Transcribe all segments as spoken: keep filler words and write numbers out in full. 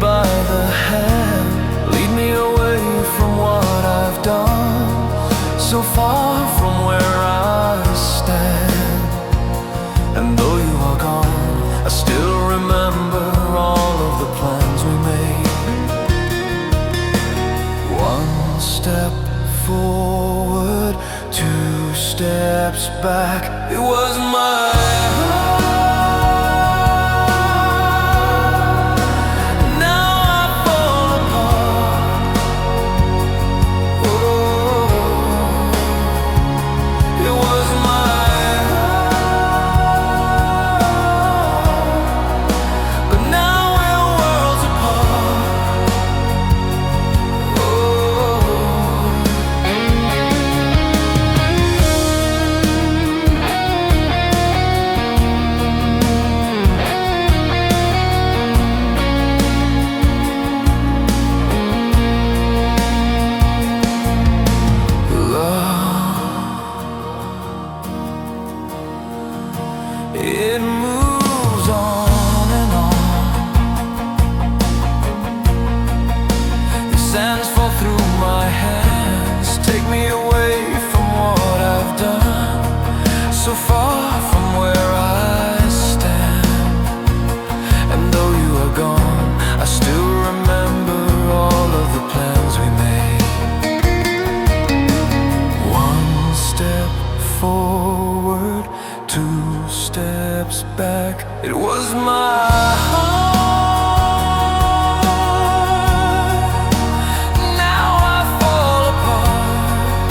by the hand, lead me away from what I've done, so far from where I stand. And though you are gone, I still remember all of the plans we made. One step forward, two steps back. It was my it moves on and on. The sands fall through my hands, take me away from what I've done, so far from where I stand. And though you are gone, I still remember all of the plans we made. One step forward, two steps back. It was my heart. Now I fall apart.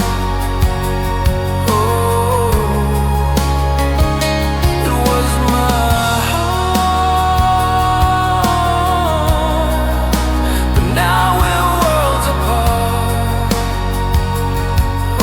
Oh, it was my heart, but now we're worlds apart. Oh.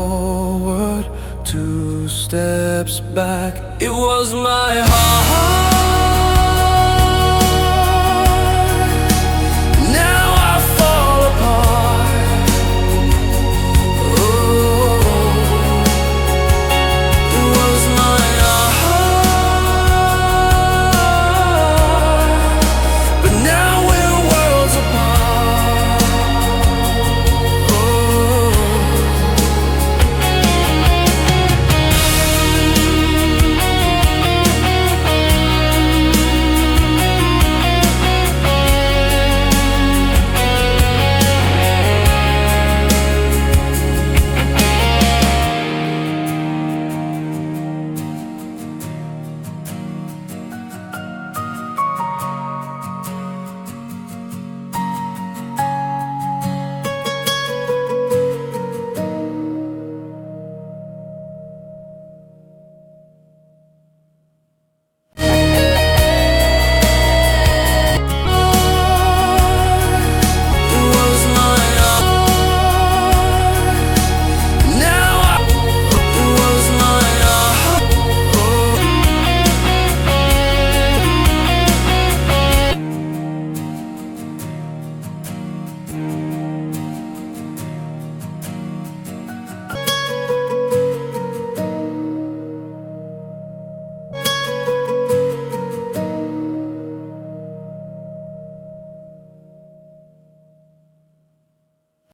Forward, two steps back. It was my heart.